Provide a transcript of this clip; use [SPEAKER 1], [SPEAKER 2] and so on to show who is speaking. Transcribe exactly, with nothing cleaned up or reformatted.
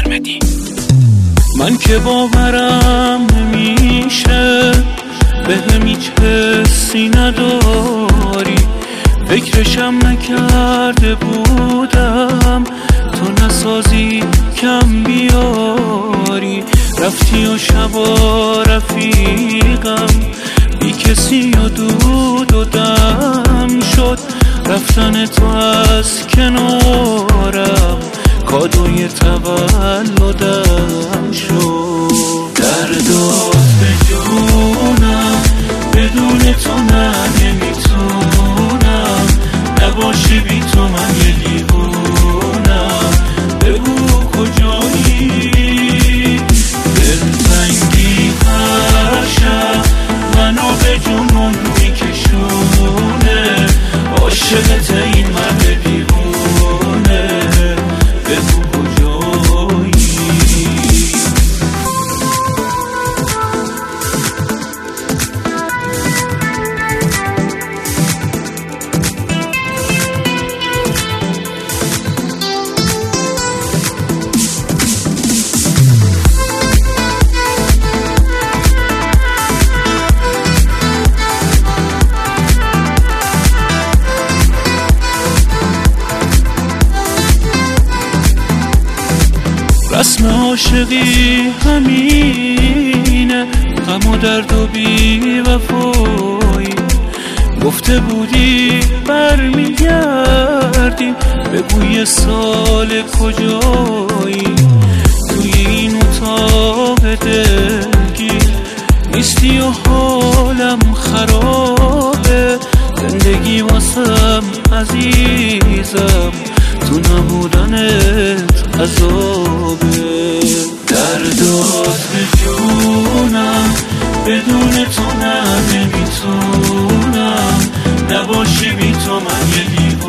[SPEAKER 1] محمدی. من که باورم نمیشه به هم هیچ حسی نداری، فکرشم نکرده بودم تو نسازی کم بیاری. رفتی و شبا رفیقم بی کسی و دود و دم شد، رفتن تو از کنارم کادوی تولدم شد. دردات به جونم بدون تو نه نمیتونم، نباشی بی تو من یه دیوونم. بگو کجایی دلتنگی هر شب منو به جنون میکشونه، عاشقت این مرد دیوونه. بگو کجایی. رسم عاشقی همینه، غم و درد و بی وفایی. گفته بودی برمیگردی، بگو یه سال کجایی. توی این اتاق دلگیر نیستی و حالم خرابه، زندگی واسم عزیزم تو نبودنت عذابه. دردات به جونم بدون تو نه نمیتونم، نباشی بی تو من یه